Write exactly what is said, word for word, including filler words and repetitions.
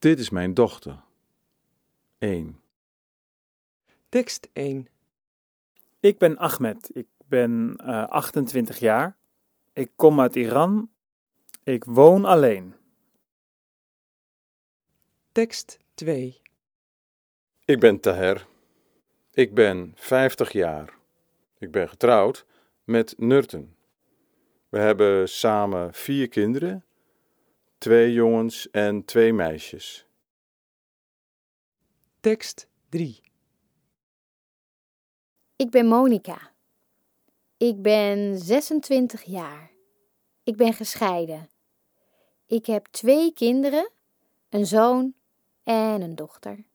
Dit is mijn dochter. één. Tekst één. Ik ben Ahmed. Ik ben uh, achtentwintig jaar. Ik kom uit Iran. Ik woon alleen. Tekst twee. Ik ben Taher. Ik ben vijftig jaar. Ik ben getrouwd met Nurten. We hebben samen vier kinderen, twee jongens en twee meisjes. Tekst drie. Ik ben Monica. Ik ben zesentwintig jaar. Ik ben gescheiden. Ik heb twee kinderen, een zoon en een dochter.